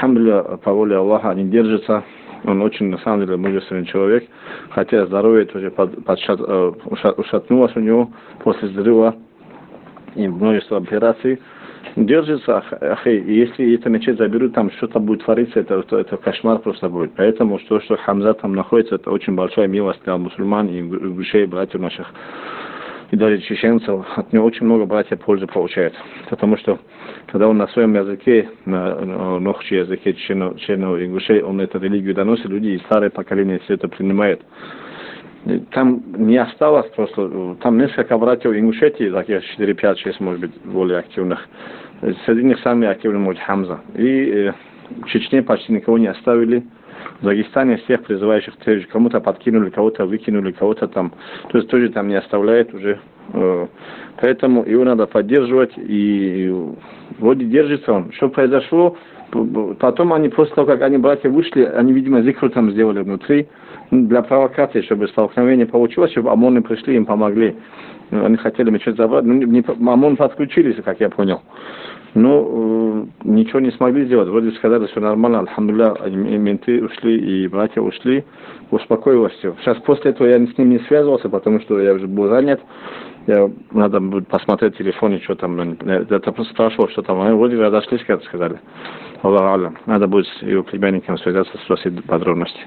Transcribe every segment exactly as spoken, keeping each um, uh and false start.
Альхамдулилля, по воле Аллаха, они держатся. Он очень, на самом деле, мужественный человек, хотя здоровье тоже под, подшат, ушатнулось у него после взрыва и множество операций. Держится, ахей, и если это мечеть заберут, там что-то будет твориться, это, это, это кошмар просто будет. Поэтому то, что Хамза там находится, это очень большая милость для мусульман и гушей, братьев наших, и даже чеченцев. От него очень много братьев пользы получают. Потому что, когда он на своем языке, на нохчи языке чеченцев и гушей, он эту религию доносит, люди и старое поколение все это принимают. Там не осталось просто, там несколько братьев Ингушетии, таких четыре, пять, шесть, может быть, более активных. Среди них самый активный может Хамза. И э, в Чечне почти никого не оставили. В Дагестане всех призывающих кому-то подкинули, кого-то выкинули, кого-то там. То есть тоже там не оставляет уже. Э, поэтому его надо поддерживать. И вроде держится он. Что произошло? Потом они, после того, как они, братья, вышли, они, видимо, зикр там сделали внутри, для провокации, чтобы столкновение получилось, чтобы ОМОНы пришли, им помогли. Они хотели мечеть забрать, но не, ОМОН подключились, как я понял. Но э, ничего не смогли сделать. Вроде сказали, что нормально, альхамдулилля, менты ушли и братья ушли, успокоилось все. Сейчас после этого я с ним не связывался, потому что я уже был занят. Я, надо будет посмотреть в телефоне, что там. Я просто спрашивал, что там. Они вроде разошлись, как сказали. Аллаху. Надо будет с его племянником связаться, спросить подробности.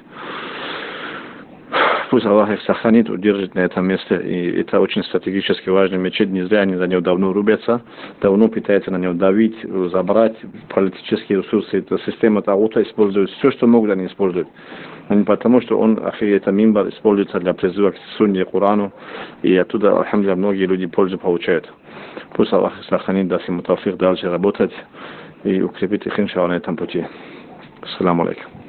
Пусть Аллах их сохранит, удержит на этом месте. И это очень стратегически важный мечеть. Не зря они за него давно рубятся, давно пытаются на него давить, забрать политические ресурсы. Эта система Тагута использует все, что могут, они используют. А не потому, что он, ахи, это мимбар используется для призыва к Сунне, Корану. И оттуда, альхамдулилля, многие люди пользу получают. Пусть Аллах их сохранит, даст ему тауфик дальше работать и укрепит их, иншаллах, на этом пути. Ассаламу алейкум.